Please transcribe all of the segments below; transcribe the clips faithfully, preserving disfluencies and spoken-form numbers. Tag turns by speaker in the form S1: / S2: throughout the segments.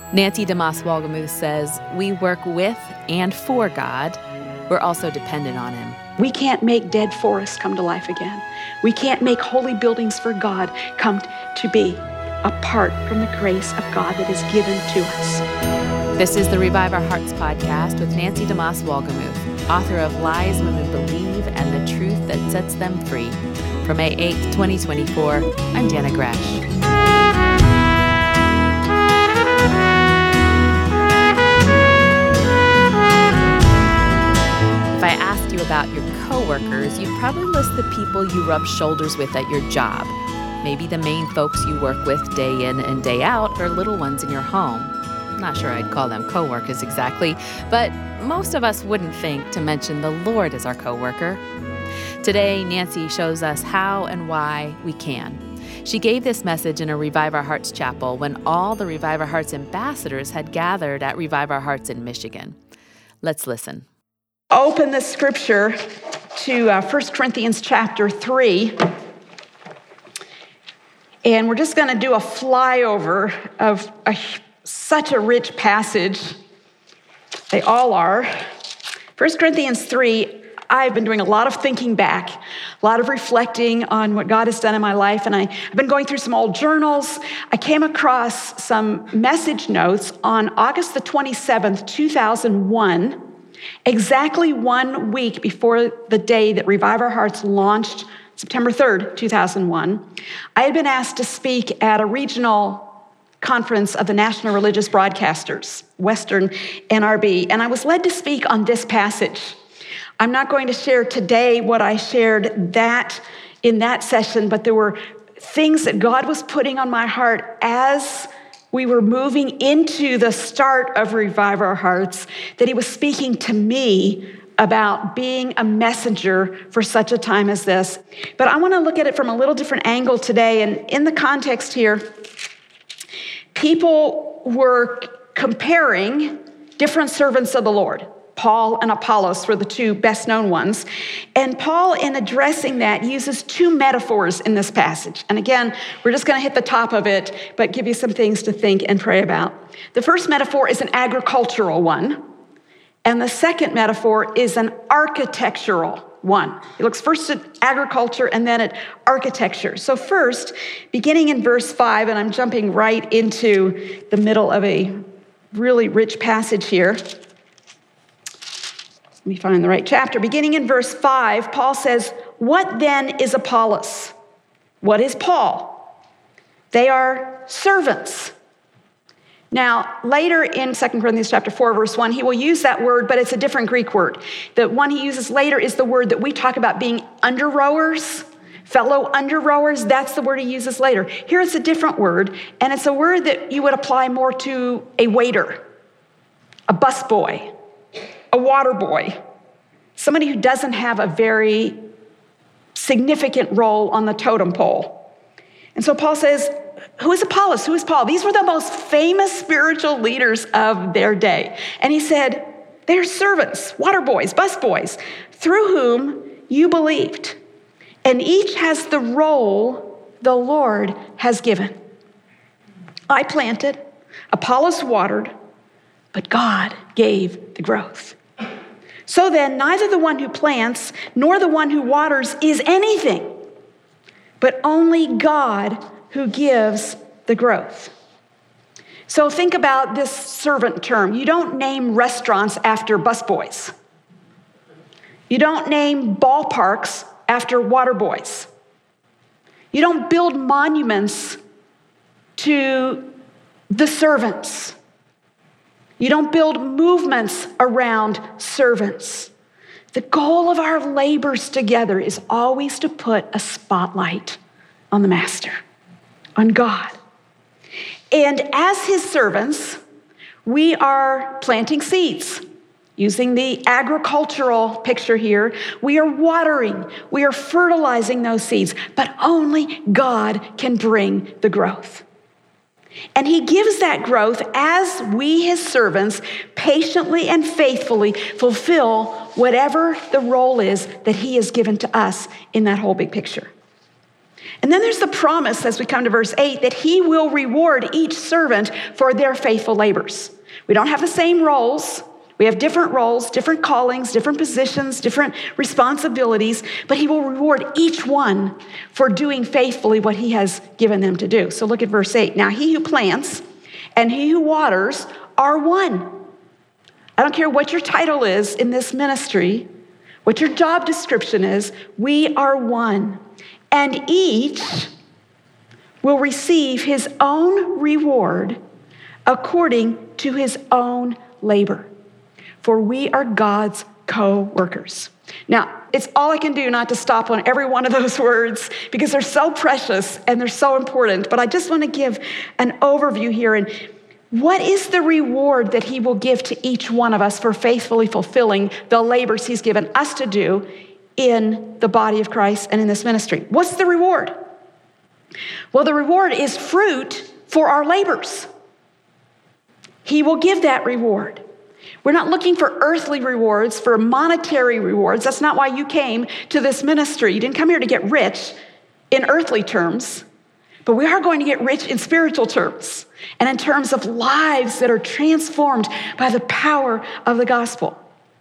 S1: Nancy DeMoss Wolgemuth says, we work with and for God. We're also dependent on him.
S2: We can't make dead forests come to life again. We can't make holy buildings for God come to be apart from the grace of God that is given to us.
S1: This is the Revive Our Hearts podcast with Nancy DeMoss Wolgemuth, author of Lies Women Believe and the Truth That Sets Them Free. For May eighth, twenty twenty-four, I'm Dana Gresh. If I asked you about your coworkers, you'd probably list the people you rub shoulders with at your job. Maybe the main folks you work with day in and day out or little ones in your home. Not sure I'd call them coworkers exactly, but most of us wouldn't think to mention the Lord as our coworker. Today, Nancy shows us how and why we can. She gave this message in a Revive Our Hearts chapel when all the Revive Our Hearts ambassadors had gathered at Revive Our Hearts in Michigan. Let's listen.
S2: Open the scripture to uh, First Corinthians chapter three. And we're just going to do a flyover of a, such a rich passage. They all are. First Corinthians three, I've been doing a lot of thinking back, a lot of reflecting on what God has done in my life. And I, I've been going through some old journals. I came across some message notes on August the twenty-seventh, two thousand one. Exactly one week before the day that Revive Our Hearts launched, September third, two thousand one, I had been asked to speak at a regional conference of the National Religious Broadcasters, Western N R B, and I was led to speak on this passage. I'm not going to share today what I shared that in that session, but there were things that God was putting on my heart as we were moving into the start of Revive Our Hearts, that he was speaking to me about being a messenger for such a time as this. But I want to look at it from a little different angle today. And in the context here, people were comparing different servants of the Lord. Paul and Apollos were the two best known ones. And Paul, in addressing that, uses two metaphors in this passage. And again, we're just going to hit the top of it, but give you some things to think and pray about. The first metaphor is an agricultural one. And the second metaphor is an architectural one. He looks first at agriculture and then at architecture. So first, beginning in verse five, and I'm jumping right into the middle of a really rich passage here. Let me find the right chapter. Beginning in verse five, Paul says, "What then is Apollos? What is Paul? They are servants." Now, later in Second Corinthians chapter four, verse one, he will use that word, but it's a different Greek word. The one he uses later is the word that we talk about being under-rowers, fellow under-rowers. That's the word he uses later. Here it's a different word, and it's a word that you would apply more to a waiter, a busboy, a water boy, somebody who doesn't have a very significant role on the totem pole. And so Paul says, who is Apollos? Who is Paul? These were the most famous spiritual leaders of their day. And he said, they're servants, water boys, bus boys, through whom you believed. And each has the role the Lord has given. I planted, Apollos watered, but God gave the growth. So then, neither the one who plants nor the one who waters is anything, but only God who gives the growth. So think about this servant term. You don't name restaurants after busboys. You don't name ballparks after water boys. You don't build monuments to the servants. You don't build movements around servants. The goal of our labors together is always to put a spotlight on the Master, on God. And as his servants, we are planting seeds. Using the agricultural picture here, we are watering, we are fertilizing those seeds, but only God can bring the growth. And he gives that growth as we, his servants, patiently and faithfully fulfill whatever the role is that he has given to us in that whole big picture. And then there's the promise, as we come to verse eight, that he will reward each servant for their faithful labors. We don't have the same roles. We have different roles, different callings, different positions, different responsibilities, but he will reward each one for doing faithfully what he has given them to do. So look at verse eight. Now he who plants and he who waters are one. I don't care what your title is in this ministry, what your job description is, we are one. And each will receive his own reward according to his own labor. For we are God's co-workers. Now, it's all I can do not to stop on every one of those words because they're so precious and they're so important. But I just want to give an overview here. And what is the reward that he will give to each one of us for faithfully fulfilling the labors he's given us to do in the body of Christ and in this ministry? What's the reward? Well, the reward is fruit for our labors. He will give that reward. We're not looking for earthly rewards, for monetary rewards. That's not why you came to this ministry. You didn't come here to get rich in earthly terms, but we are going to get rich in spiritual terms and in terms of lives that are transformed by the power of the gospel.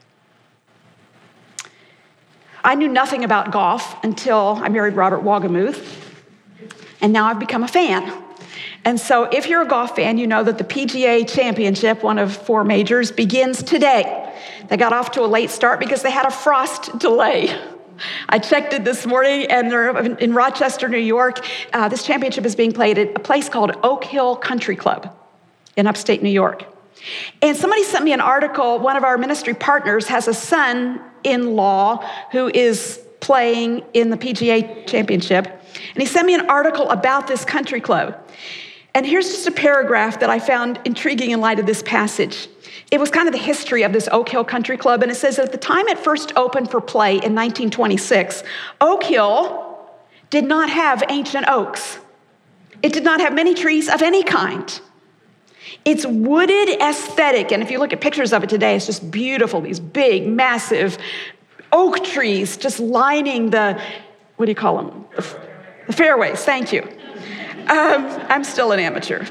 S2: I knew nothing about golf until I married Robert Wagamuth, and now I've become a fan. And so if you're a golf fan, you know that the P G A Championship, one of four majors, begins today. They got off to a late start because they had a frost delay. I checked it this morning, and they're in Rochester, New York. Uh, this championship is being played at a place called Oak Hill Country Club in upstate New York. And somebody sent me an article. One of our ministry partners has a son-in-law who is playing in the P G A Championship. And he sent me an article about this country club. And here's just a paragraph that I found intriguing in light of this passage. It was kind of the history of this Oak Hill Country Club. And it says that at the time it first opened for play in nineteen twenty-six, Oak Hill did not have ancient oaks. It did not have many trees of any kind. Its wooded aesthetic, and if you look at pictures of it today, it's just beautiful. These big, massive oak trees just lining the, what do you call them? The, the fairways, thank you. Um, I'm still an amateur.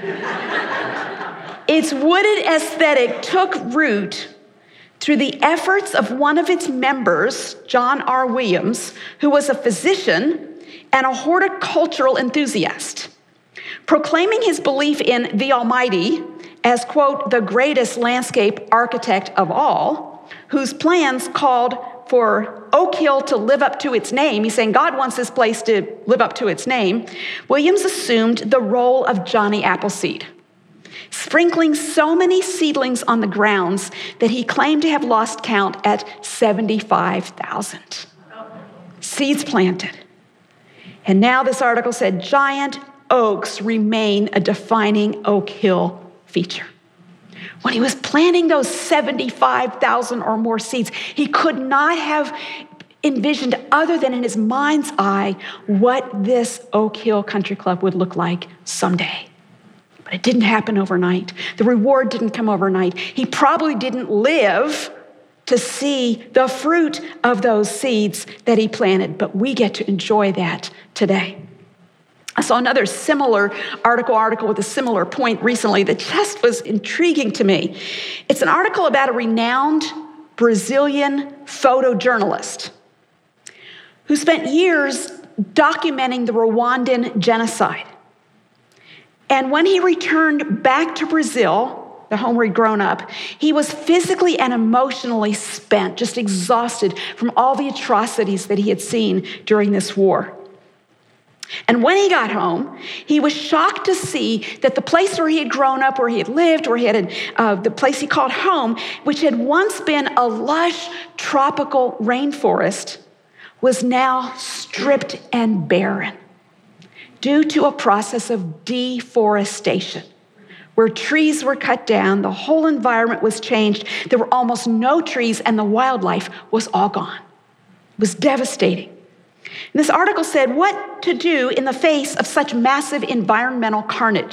S2: Its wooded aesthetic took root through the efforts of one of its members, John R. Williams, who was a physician and a horticultural enthusiast. Proclaiming his belief in the Almighty as, quote, the greatest landscape architect of all, whose plans called for Oak Hill to live up to its name. He's saying God wants this place to live up to its name. Williams assumed the role of Johnny Appleseed, sprinkling so many seedlings on the grounds that he claimed to have lost count at seventy-five thousand seeds planted. And now this article said giant oaks remain a defining Oak Hill feature. When he was planting those seventy-five thousand or more seeds, he could not have envisioned, other than in his mind's eye, what this Oak Hill Country Club would look like someday. But it didn't happen overnight. The reward didn't come overnight. He probably didn't live to see the fruit of those seeds that he planted, but we get to enjoy that today. I saw another similar article, article with a similar point recently that just was intriguing to me. It's an article about a renowned Brazilian photojournalist who spent years documenting the Rwandan genocide. And when he returned back to Brazil, the home where he'd grown up, he was physically and emotionally spent, just exhausted from all the atrocities that he had seen during this war. And when he got home, he was shocked to see that the place where he had grown up, where he had lived, where he had uh, the place he called home, which had once been a lush tropical rainforest, was now stripped and barren due to a process of deforestation, where trees were cut down, the whole environment was changed, there were almost no trees, and the wildlife was all gone. It was devastating. And this article said what to do in the face of such massive environmental carnage.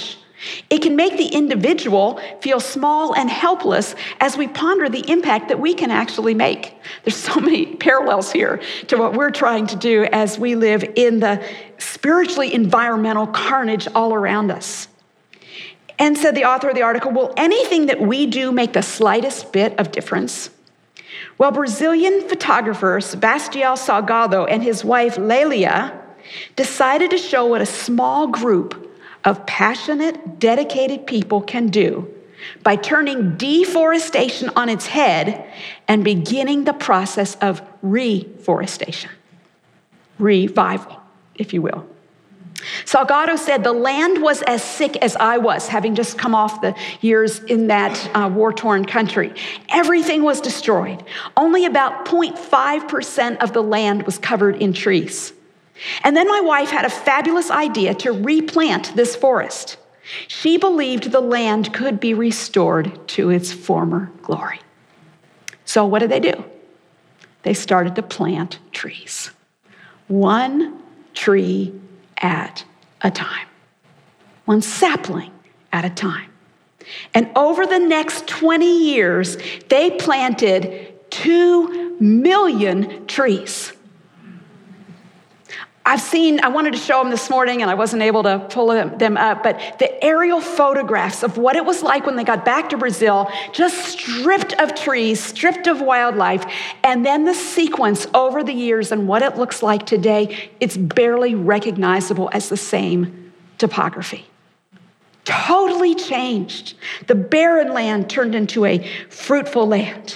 S2: It can make the individual feel small and helpless as we ponder the impact that we can actually make. There's so many parallels here to what we're trying to do as we live in the spiritually environmental carnage all around us. And said the author of the article, will anything that we do make the slightest bit of difference? Well, Brazilian photographer Sebastião Salgado and his wife Lelia decided to show what a small group of passionate, dedicated people can do by turning deforestation on its head and beginning the process of reforestation. Revival, if you will. Salgado said, the land was as sick as I was, having just come off the years in that uh, war-torn country. Everything was destroyed. Only about zero point five percent of the land was covered in trees. And then my wife had a fabulous idea to replant this forest. She believed the land could be restored to its former glory. So what did they do? They started to plant trees. One tree at a time. One sapling at a time. And over the next twenty years, they planted two million trees. I've seen, I wanted to show them this morning and I wasn't able to pull them up, but the aerial photographs of what it was like when they got back to Brazil, just stripped of trees, stripped of wildlife, and then the sequence over the years and what it looks like today, it's barely recognizable as the same topography. Totally changed. The barren land turned into a fruitful land.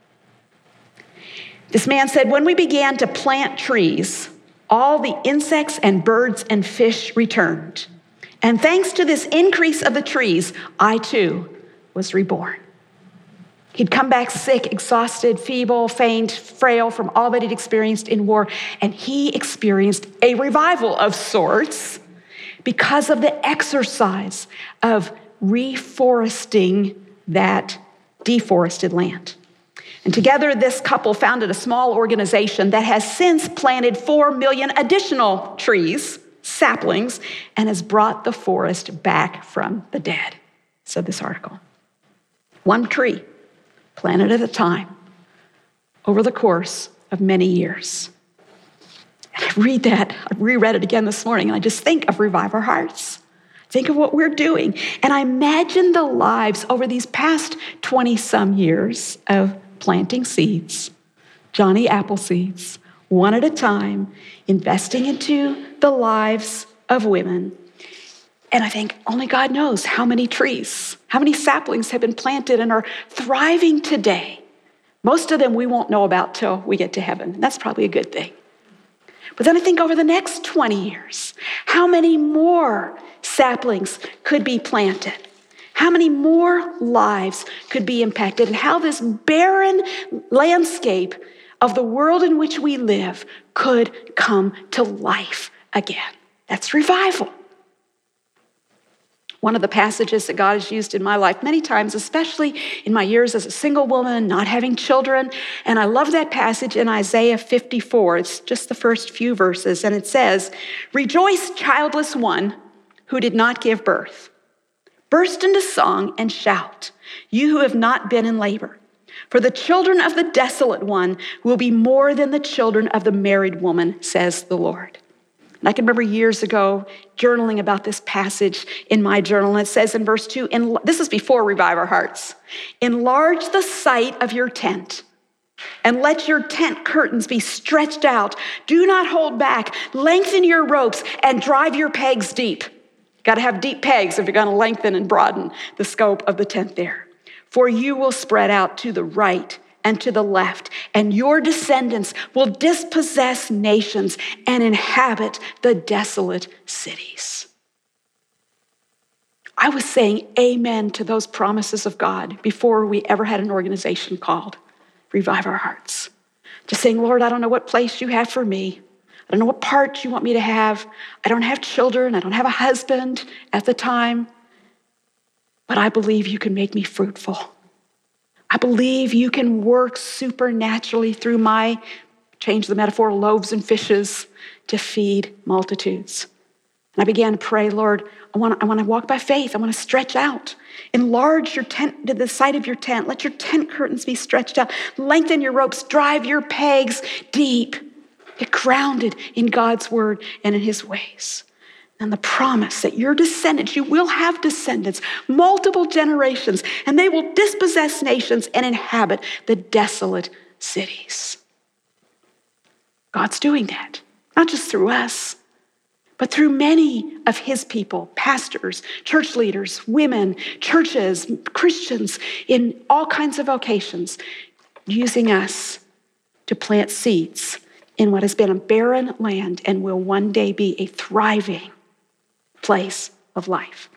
S2: This man said, when we began to plant trees, all the insects and birds and fish returned. And thanks to this increase of the trees, I too was reborn. He'd come back sick, exhausted, feeble, faint, frail from all that he'd experienced in war. And he experienced a revival of sorts because of the exercise of reforesting that deforested land. And together, this couple founded a small organization that has since planted four million additional trees, saplings, and has brought the forest back from the dead, said this article. One tree, planted at a time, over the course of many years. And I read that, I reread it again this morning, and I just think of Revive Our Hearts. Think of what we're doing. And I imagine the lives over these past twenty-some years of planting seeds, Johnny apple seeds, one at a time, investing into the lives of women. And I think only God knows how many trees, how many saplings have been planted and are thriving today. Most of them we won't know about till we get to heaven. And that's probably a good thing. But then I think over the next twenty years, how many more saplings could be planted? How many more lives could be impacted, and how this barren landscape of the world in which we live could come to life again. That's revival. One of the passages that God has used in my life many times, especially in my years as a single woman, not having children, and I love that passage in Isaiah fifty-four. It's just the first few verses, and it says, "Rejoice, childless one who did not give birth. Burst into song and shout, you who have not been in labor. For the children of the desolate one will be more than the children of the married woman, says the Lord." And I can remember years ago journaling about this passage in my journal. And it says in verse two, in, this is before Revive Our Hearts, "Enlarge the sight of your tent and let your tent curtains be stretched out. Do not hold back. Lengthen your ropes and drive your pegs deep." Got to have deep pegs if you're going to lengthen and broaden the scope of the tent there. "For you will spread out to the right and to the left, and your descendants will dispossess nations and inhabit the desolate cities." I was saying amen to those promises of God before we ever had an organization called Revive Our Hearts. Just saying, Lord, I don't know what place you have for me. I don't know what part you want me to have. I don't have children. I don't have a husband at the time. But I believe you can make me fruitful. I believe you can work supernaturally through my, change the metaphor, loaves and fishes to feed multitudes. And I began to pray, Lord, I want, I want to walk by faith. I want to stretch out. Enlarge your tent to the side of your tent. Let your tent curtains be stretched out. Lengthen your ropes. Drive your pegs deep. Get grounded in God's word and in his ways. And the promise that your descendants, you will have descendants, multiple generations, and they will dispossess nations and inhabit the desolate cities. God's doing that, not just through us, but through many of his people, pastors, church leaders, women, churches, Christians in all kinds of vocations, using us to plant seeds in what has been a barren land and will one day be a thriving place of life.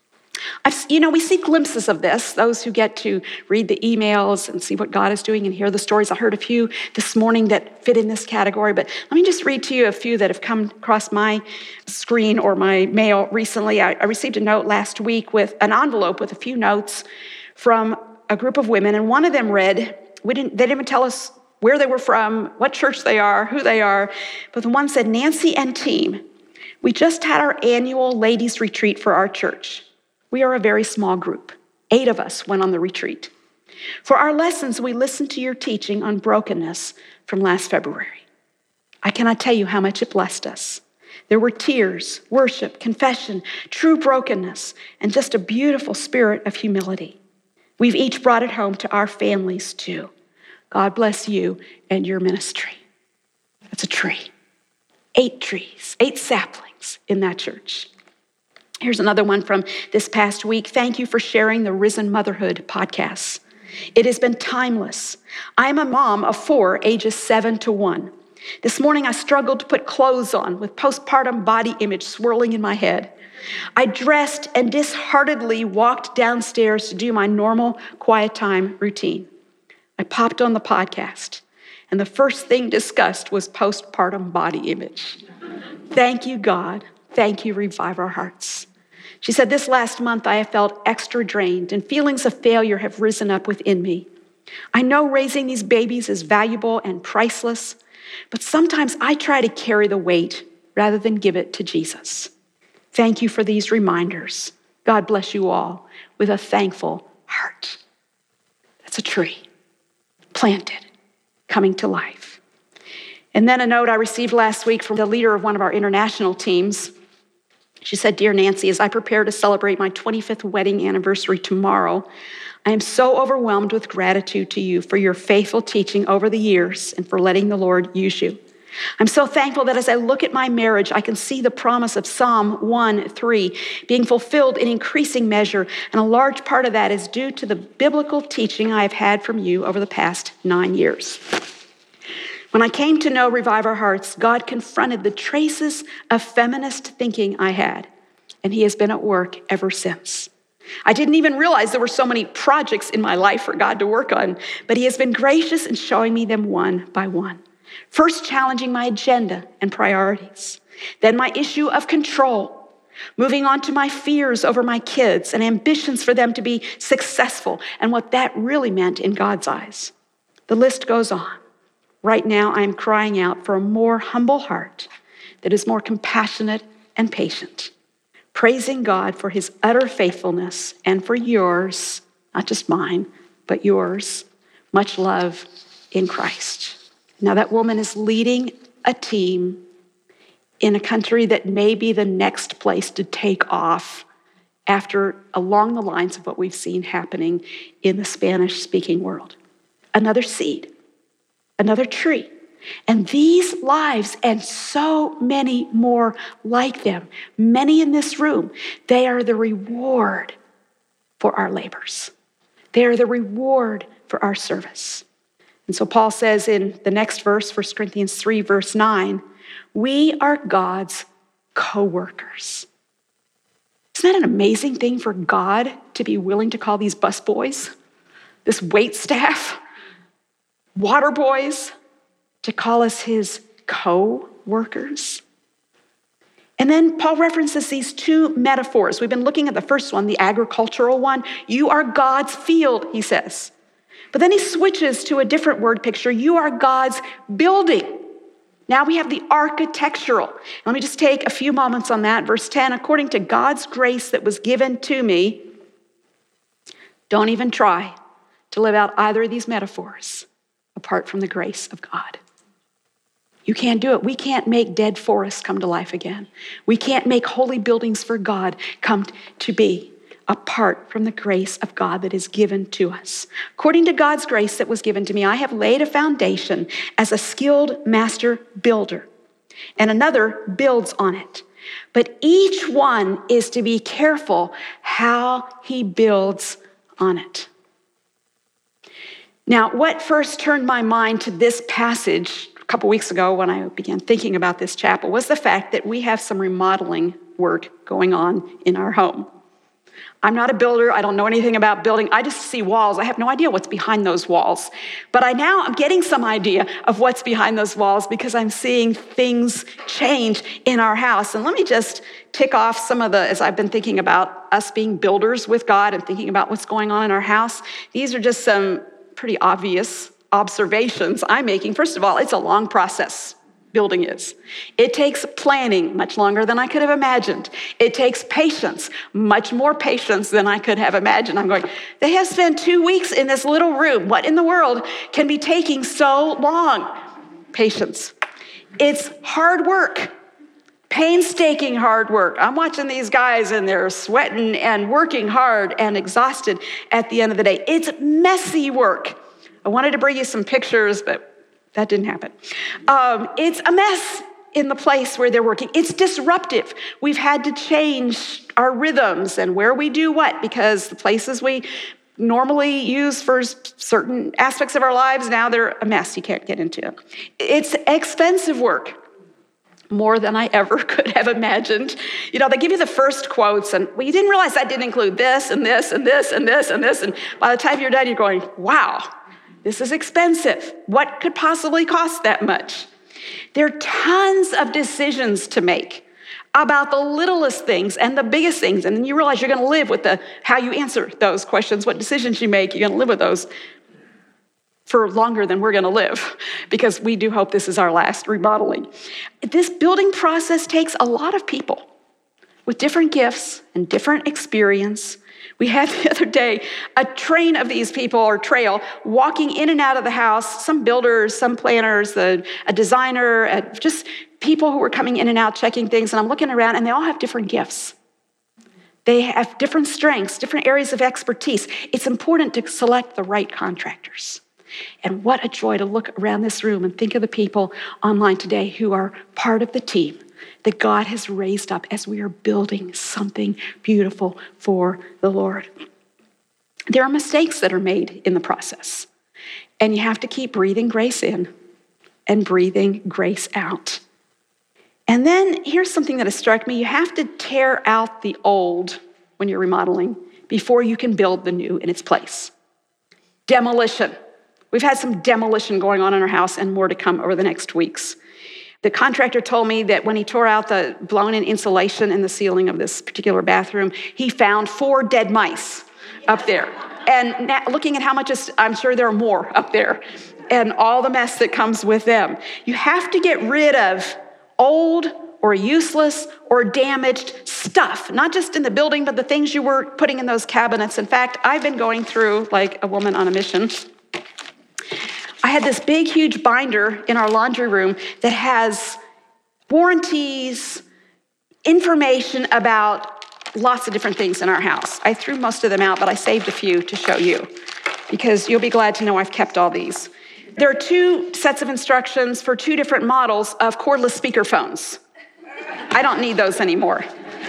S2: I've, you know, we see glimpses of this, those who get to read the emails and see what God is doing and hear the stories. I heard a few this morning that fit in this category, but let me just read to you a few that have come across my screen or my mail recently. I, I received a note last week with an envelope with a few notes from a group of women, and one of them read, we didn't, they didn't even tell us where they were from, what church they are, who they are, but the one said, Nancy and team, we just had our annual ladies retreat for our church. We are a very small group. Eight of us went on the retreat. For our lessons, we listened to your teaching on brokenness from last February. I cannot tell you how much it blessed us. There were tears, worship, confession, true brokenness, and just a beautiful spirit of humility. We've each brought it home to our families too. God bless you and your ministry. That's a tree. Eight trees, eight saplings in that church. Here's another one from this past week. Thank you for sharing the Risen Motherhood podcast. It has been timeless. I'm a mom of four, ages seven to one. This morning I struggled to put clothes on with postpartum body image swirling in my head. I dressed and disheartedly walked downstairs to do my normal quiet time routine. I popped on the podcast, and the first thing discussed was postpartum body image. Thank you, God. Thank you, Revive Our Hearts. She said, this last month I have felt extra drained and feelings of failure have risen up within me. I know raising these babies is valuable and priceless, but sometimes I try to carry the weight rather than give it to Jesus. Thank you for these reminders. God bless you all with a thankful heart. That's a tree, planted, coming to life. And then a note I received last week from the leader of one of our international teams. She said, Dear Nancy, as I prepare to celebrate my twenty-fifth wedding anniversary tomorrow, I am so overwhelmed with gratitude to you for your faithful teaching over the years and for letting the Lord use you. I'm so thankful that as I look at my marriage, I can see the promise of Psalm one three being fulfilled in increasing measure, and a large part of that is due to the biblical teaching I have had from you over the past nine years. When I came to know Revive Our Hearts, God confronted the traces of feminist thinking I had, and he has been at work ever since. I didn't even realize there were so many projects in my life for God to work on, but he has been gracious in showing me them one by one. First challenging my agenda and priorities, then my issue of control, moving on to my fears over my kids and ambitions for them to be successful and what that really meant in God's eyes. The list goes on. Right now, I am crying out for a more humble heart that is more compassionate and patient, praising God for his utter faithfulness and for yours, not just mine, but yours, much love in Christ. Now that woman is leading a team in a country that may be the next place to take off after along the lines of what we've seen happening in the Spanish-speaking world. Another seed. Another tree. And these lives and so many more like them, many in this room, they are the reward for our labors. They are the reward for our service. And so Paul says in the next verse, First Corinthians three, verse nine, we are God's co-workers. Isn't that an amazing thing for God to be willing to call these busboys, this wait staff, water boys, to call us his co-workers? And then Paul references these two metaphors. We've been looking at the first one, the agricultural one. You are God's field, he says. But then he switches to a different word picture. You are God's building. Now we have the architectural. Let me just take a few moments on that. Verse ten, according to God's grace that was given to me, don't even try to live out either of these metaphors apart from the grace of God. You can't do it. We can't make dead forests come to life again. We can't make holy buildings for God come to be apart from the grace of God that is given to us. According to God's grace that was given to me, I have laid a foundation as a skilled master builder, and another builds on it. But each one is to be careful how he builds on it. Now, what first turned my mind to this passage a couple weeks ago when I began thinking about this chapel was the fact that we have some remodeling work going on in our home. I'm not a builder. I don't know anything about building. I just see walls. I have no idea what's behind those walls. But I now I'm getting some idea of what's behind those walls because I'm seeing things change in our house. And let me just tick off some of the, as I've been thinking about us being builders with God and thinking about what's going on in our house. These are just some pretty obvious observations I'm making. First of all, it's a long process. Building is. It takes planning much longer than I could have imagined. It takes patience, much more patience than I could have imagined. I'm going, they have spent two weeks in this little room. What in the world can be taking so long? Patience. It's hard work, painstaking hard work. I'm watching these guys and they're sweating and working hard and exhausted at the end of the day. It's messy work. I wanted to bring you some pictures, but that didn't happen. Um, it's a mess in the place where they're working. It's disruptive. We've had to change our rhythms and where we do what, because the places we normally use for certain aspects of our lives, now they're a mess. You can't get into it. It's expensive work, more than I ever could have imagined. You know, they give you the first quotes, and well, you didn't realize that didn't include this and this and this and this and this. And by the time you're done, you're going, wow. This is expensive. What could possibly cost that much? There are tons of decisions to make about the littlest things and the biggest things. And then you realize you're going to live with the how you answer those questions, what decisions you make, you're going to live with those for longer than we're going to live, because we do hope this is our last remodeling. This building process takes a lot of people with different gifts and different experience. We had the other day a train of these people, or trail, walking in and out of the house, some builders, some planners, a, a designer, a, just people who were coming in and out, checking things. And I'm looking around, and they all have different gifts. They have different strengths, different areas of expertise. It's important to select the right contractors. And what a joy to look around this room and think of the people online today who are part of the team that God has raised up as we are building something beautiful for the Lord. There are mistakes that are made in the process, and you have to keep breathing grace in and breathing grace out. And then here's something that has struck me. You have to tear out the old when you're remodeling before you can build the new in its place. Demolition. We've had some demolition going on in our house and more to come over the next weeks. The contractor told me that when he tore out the blown-in insulation in the ceiling of this particular bathroom, he found four dead mice up there. And now, looking at how much, is, I'm sure there are more up there, and all the mess that comes with them. You have to get rid of old or useless or damaged stuff, not just in the building, but the things you were putting in those cabinets. In fact, I've been going through, like a woman on a mission, I had this big, huge binder in our laundry room that has warranties, information about lots of different things in our house. I threw most of them out, but I saved a few to show you because you'll be glad to know I've kept all these. There are two sets of instructions for two different models of cordless speakerphones. I don't need those anymore.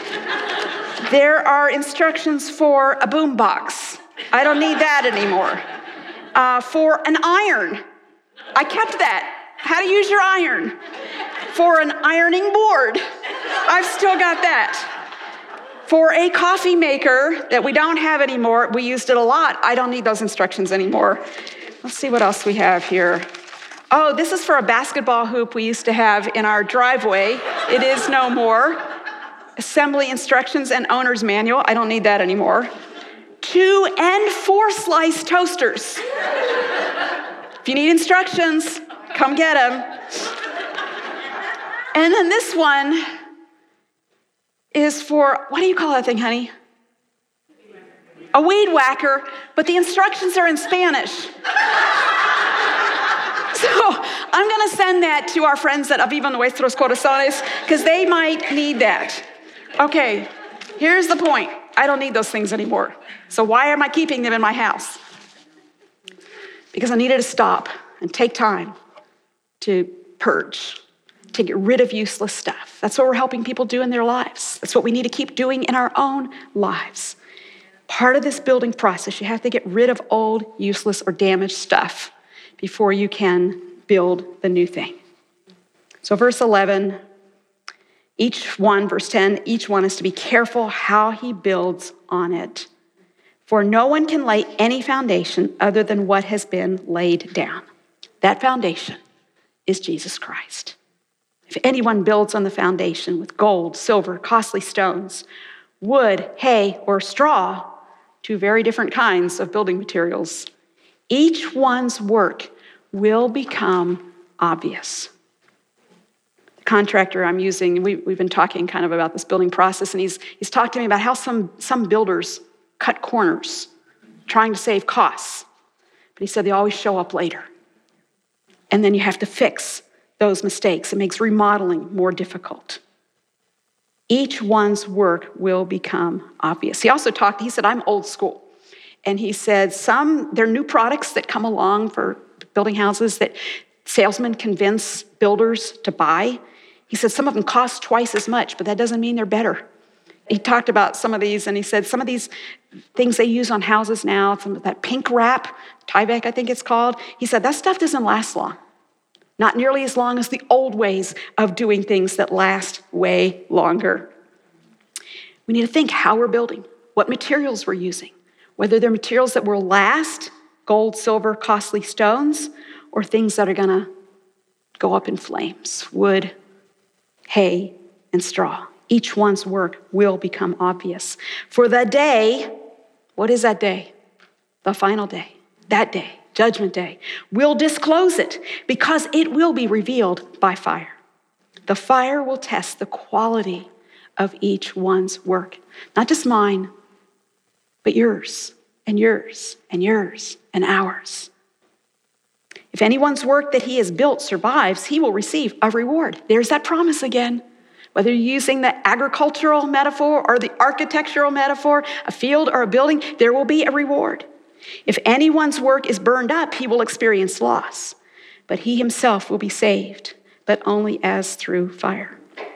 S2: There are instructions for a boom box. I don't need that anymore. Uh, for an iron. I kept that. How to use your iron. For an ironing board. I've still got that. For a coffee maker that we don't have anymore, we used it a lot. I don't need those instructions anymore. Let's see what else we have here. Oh, this is for a basketball hoop we used to have in our driveway. It is no more. Assembly instructions and owner's manual. I don't need that anymore. Two and four slice toasters. If you need instructions, come get them. And then this one is for, what do you call that thing, honey? A weed whacker, but the instructions are in Spanish. So I'm going to send that to our friends at Aviva Nuestros Corazones because they might need that. Okay, here's the point. I don't need those things anymore. So why am I keeping them in my house? Because I needed to stop and take time to purge, to get rid of useless stuff. That's what we're helping people do in their lives. That's what we need to keep doing in our own lives. Part of this building process, you have to get rid of old, useless, or damaged stuff before you can build the new thing. So verse eleven, each one, verse ten, each one is to be careful how he builds on it. For no one can lay any foundation other than what has been laid down. That foundation is Jesus Christ. If anyone builds on the foundation with gold, silver, costly stones, wood, hay, or straw, two very different kinds of building materials, each one's work will become obvious. The contractor I'm using, we, we've been talking kind of about this building process, and he's, he's talked to me about how some, some builders cut corners, trying to save costs. But he said they always show up later. And then you have to fix those mistakes. It makes remodeling more difficult. Each one's work will become obvious. He also talked, he said, I'm old school. And he said, some, there are new products that come along for building houses that salesmen convince builders to buy. He said, some of them cost twice as much, but that doesn't mean they're better. He talked about some of these, and he said, some of these things they use on houses now, some of that pink wrap, Tyvek, I think it's called. He said, that stuff doesn't last long. Not nearly as long as the old ways of doing things that last way longer. We need to think how we're building, what materials we're using, whether they're materials that will last, gold, silver, costly stones, or things that are gonna go up in flames, wood, hay, and straw. Each one's work will become obvious. For the day, what is that day? The final day, that day. Judgment Day, will disclose it because it will be revealed by fire. The fire will test the quality of each one's work. Not just mine, but yours and yours and yours and ours. If anyone's work that he has built survives, he will receive a reward. There's that promise again. Whether you're using the agricultural metaphor or the architectural metaphor, a field or a building, there will be a reward. If anyone's work is burned up, he will experience loss, but he himself will be saved, but only as through fire.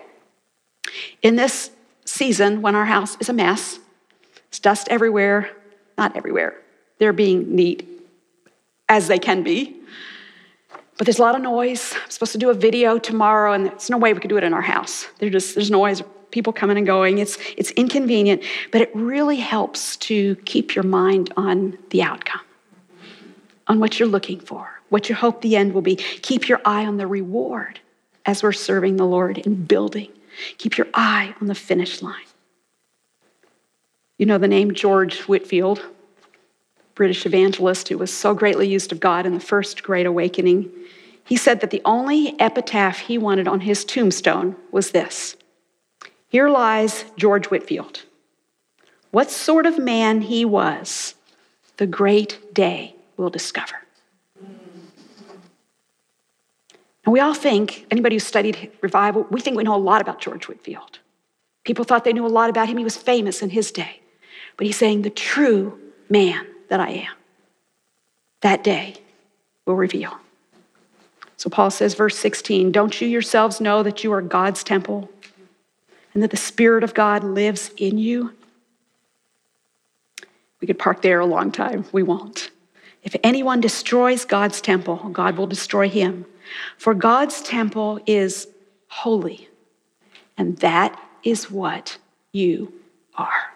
S2: In this season, when our house is a mess, it's dust everywhere, not everywhere. They're being neat as they can be, but there's a lot of noise. I'm supposed to do a video tomorrow, and there's no way we could do it in our house. There's just there's noise. People coming and going. It's, it's inconvenient, but it really helps to keep your mind on the outcome, on what you're looking for, what you hope the end will be. Keep your eye on the reward as we're serving the Lord in building. Keep your eye on the finish line. You know the name George Whitefield, British evangelist who was so greatly used of God in the first Great Awakening. He said that the only epitaph he wanted on his tombstone was this: here lies George Whitefield. What sort of man he was, the great day will discover. And we all think, anybody who studied revival, we think we know a lot about George Whitefield. People thought they knew a lot about him. He was famous in his day. But he's saying the true man that I am, that day will reveal. So Paul says, verse sixteen, don't you yourselves know that you are God's temple and that the Spirit of God lives in you? We could park there a long time. We won't. If anyone destroys God's temple, God will destroy him. For God's temple is holy, and that is what you are.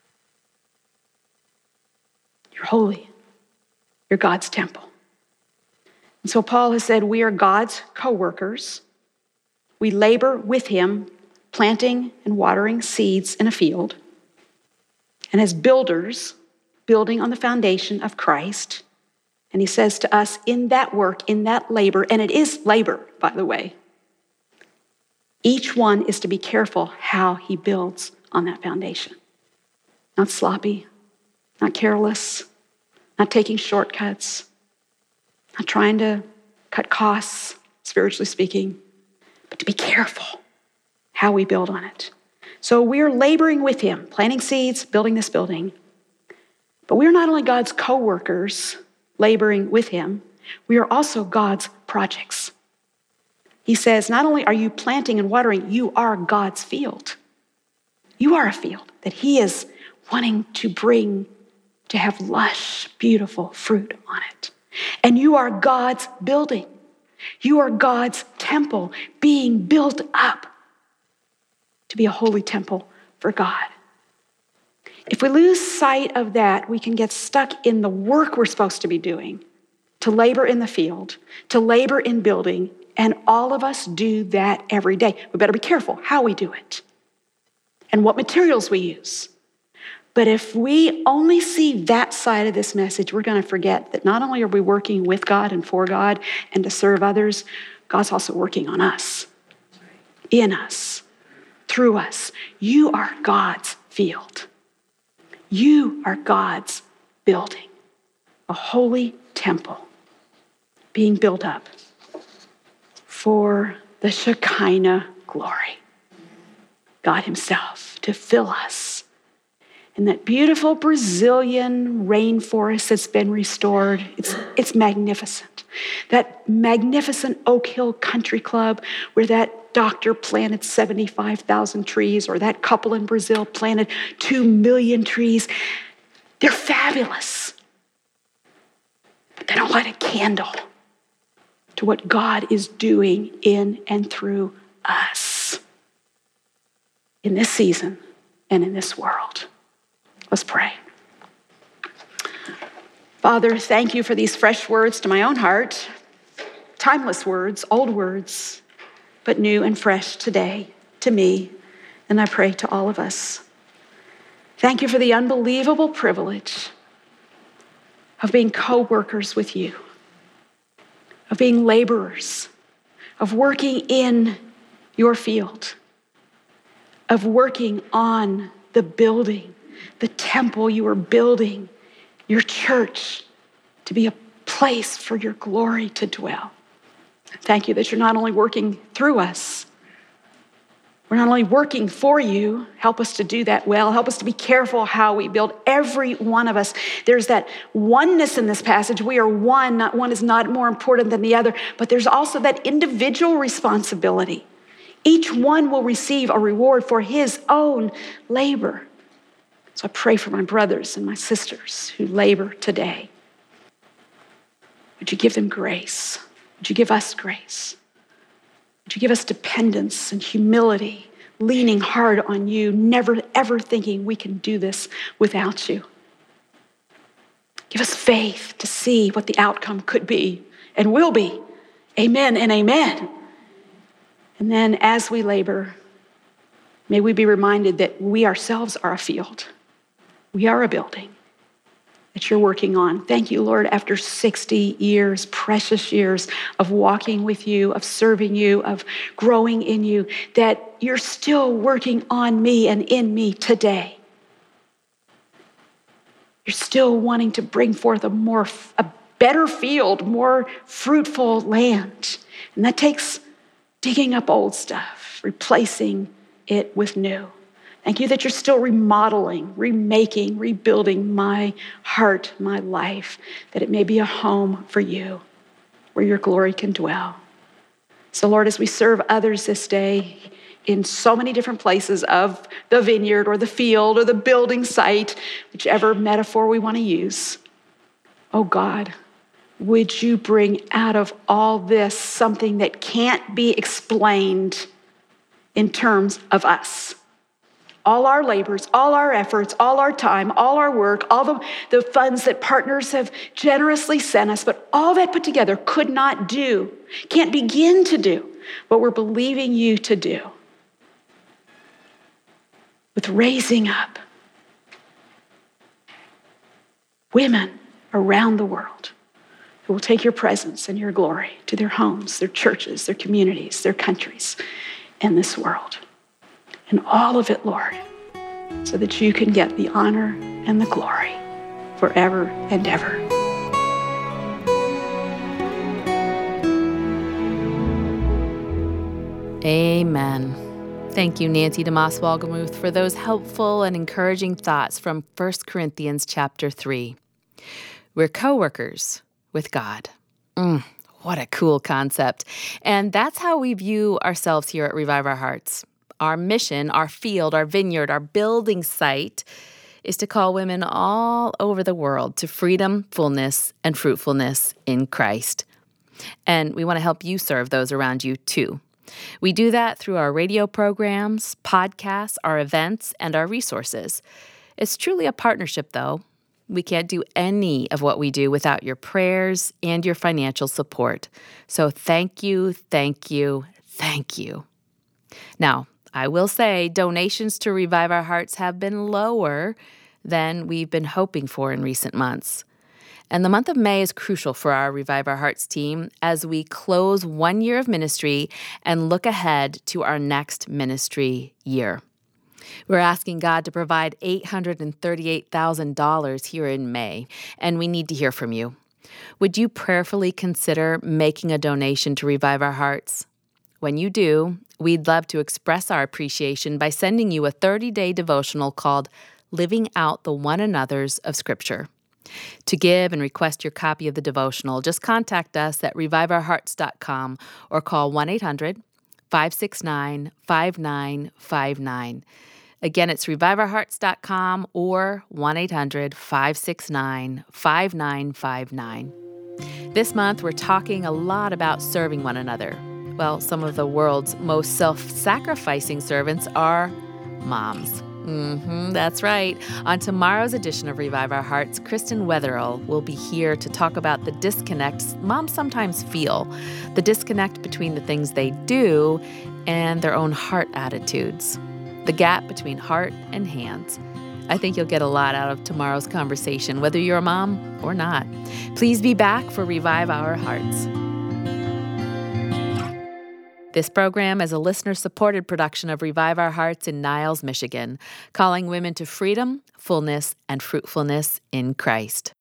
S2: You're holy. You're God's temple. And so Paul has said we are God's co-workers. We labor with him, planting and watering seeds in a field. And as builders, building on the foundation of Christ. And he says to us, in that work, in that labor, and it is labor, by the way, Each one is to be careful how he builds on that foundation. Not sloppy, not careless, not taking shortcuts, not trying to cut costs, spiritually speaking, but to be careful how we build on it. So we're laboring with him, planting seeds, building this building. But we're not only God's co-workers laboring with him, we are also God's projects. He says, not only are you planting and watering, you are God's field. You are a field that he is wanting to bring to have lush, beautiful fruit on it. And you are God's building. You are God's temple being built up to be a holy temple for God. If we lose sight of that, we can get stuck in the work we're supposed to be doing, to labor in the field, to labor in building, and all of us do that every day. We better be careful how we do it and what materials we use. But if we only see that side of this message, we're going to forget that not only are we working with God and for God and to serve others, God's also working on us, in us, through us. You are God's field. You are God's building, a holy temple being built up for the Shekinah glory. God himself to fill us. And that beautiful Brazilian rainforest that's been restored, it's, it's magnificent. That magnificent Oak Hill Country Club where that doctor planted seventy-five thousand trees, or that couple in Brazil planted two million trees. They're fabulous. But they don't light a candle to what God is doing in and through us in this season and in this world. Let's pray. Father, thank you for these fresh words to my own heart, timeless words, old words, but new and fresh today to me, and I pray to all of us. Thank you for the unbelievable privilege of being co-workers with you, of being laborers, of working in your field, of working on the building, the temple you are building, your church, to be a place for your glory to dwell. Thank you that you're not only working through us, we're not only working for you. Help us to do that well. Help us to be careful how we build. Every one of us. There's that oneness in this passage. We are one. Not one is not more important than the other, but there's also that individual responsibility. Each one will receive a reward for his own labor. So I pray for my brothers and my sisters who labor today. Would you give them grace? Would you give us grace? Would you give us dependence and humility, leaning hard on you, never ever thinking we can do this without you? Give us faith to see what the outcome could be and will be. Amen and amen. And then as we labor, may we be reminded that we ourselves are a field. We are a building that you're working on. Thank you, Lord, after sixty years, precious years of walking with you, of serving you, of growing in you, that you're still working on me and in me today. You're still wanting to bring forth a more, a better field, more fruitful land. And that takes digging up old stuff, replacing it with new. Thank you that you're still remodeling, remaking, rebuilding my heart, my life, that it may be a home for you where your glory can dwell. So Lord, as we serve others this day in so many different places of the vineyard or the field or the building site, whichever metaphor we want to use, oh God, would you bring out of all this something that can't be explained in terms of us? All our labors, all our efforts, all our time, all our work, all the, the funds that partners have generously sent us, but all that put together could not do, can't begin to do what we're believing you to do. With raising up women around the world who will take your presence and your glory to their homes, their churches, their communities, their countries, in this world. And all of it, Lord, so that you can get the honor and the glory forever and ever.
S1: Amen. Thank you, Nancy DeMoss Wolgemuth, for those helpful and encouraging thoughts from First Corinthians chapter three. We're co-workers with God. Mm, what a cool concept. And that's how we view ourselves here at Revive Our Hearts. Our mission, our field, our vineyard, our building site is to call women all over the world to freedom, fullness, and fruitfulness in Christ. And we want to help you serve those around you too. We do that through our radio programs, podcasts, our events, and our resources. It's truly a partnership, though. We can't do any of what we do without your prayers and your financial support. So thank you, thank you, thank you. Now, I will say donations to Revive Our Hearts have been lower than we've been hoping for in recent months. And the month of May is crucial for our Revive Our Hearts team as we close one year of ministry and look ahead to our next ministry year. We're asking God to provide eight hundred thirty-eight thousand dollars here in May, and we need to hear from you. Would you prayerfully consider making a donation to Revive Our Hearts? When you do, we'd love to express our appreciation by sending you a thirty-day devotional called Living Out the One Another's of Scripture. To give and request your copy of the devotional, just contact us at revive our hearts dot com or call one eight hundred five six nine five nine five nine. Again, it's revive our hearts dot com or one eight hundred five six nine five nine five nine. This month, we're talking a lot about serving one another. Well, some of the world's most self-sacrificing servants are moms. Mm-hmm, that's right. On tomorrow's edition of Revive Our Hearts, Kristen Wetherill will be here to talk about the disconnects moms sometimes feel, the disconnect between the things they do and their own heart attitudes, the gap between heart and hands. I think you'll get a lot out of tomorrow's conversation, whether you're a mom or not. Please be back for Revive Our Hearts. This program is a listener-supported production of Revive Our Hearts in Niles, Michigan, calling women to freedom, fullness, and fruitfulness in Christ.